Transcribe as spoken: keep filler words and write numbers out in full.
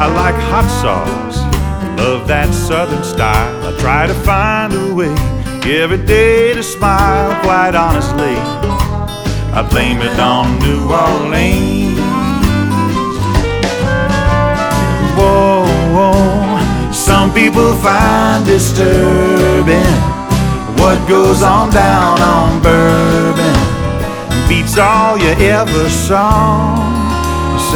I like hot sauce, love that southern style. I try to find a way every day to smile, quite honestly. I blame it on New Orleans. Whoa, whoa. Some people find disturbing what goes on down on Bourbon, beats all you ever saw.